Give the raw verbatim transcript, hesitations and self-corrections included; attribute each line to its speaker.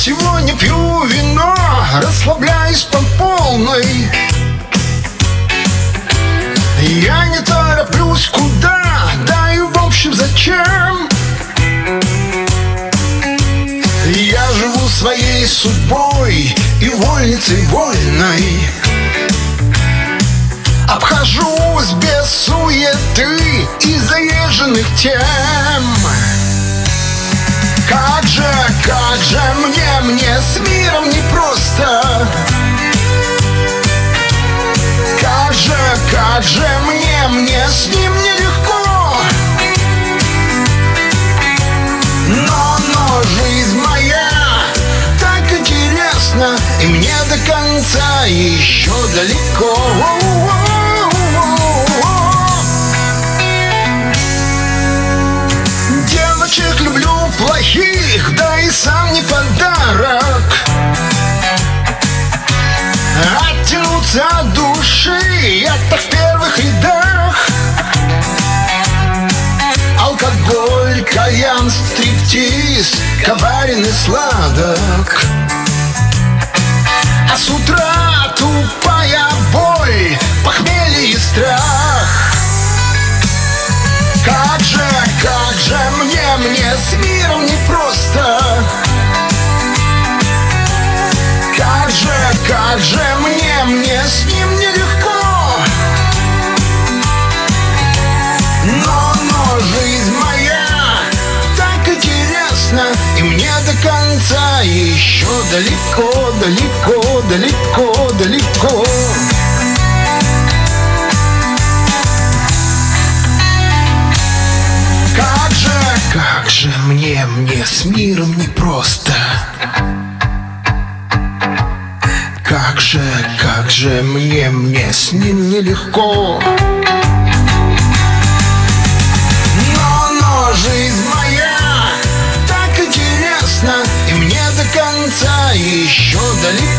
Speaker 1: сегодня пью вино, расслабляюсь по полной. Я не тороплюсь куда, да и в общем зачем. Я живу своей судьбой и вольницей вольной. Обхожусь без суеты и заезженных тем. Как же, как же мне, мне с миром непросто. Как же, как же мне, мне с ним нелегко. Но, но жизнь моя так интересна, и мне до конца еще далеко. Девочек люблю плохих, да и сам не подарок. Оттянуться от души, я-то в первых рядах. Алкоголь, кальян, стриптиз, коварен и сладок. А с утра тупая боль, похмелье и страх. Как же, как же мне, мне с миром непросто. Как же, как же мне, мне с ним нелегко. Но, но жизнь моя так интересна, и мне до конца еще далеко, далеко, далеко, далеко. Как же, как же мне, мне с миром непросто. Как же, как же мне, мне с ним нелегко. Но, но жизнь моя так интересна, и мне до конца еще далеко.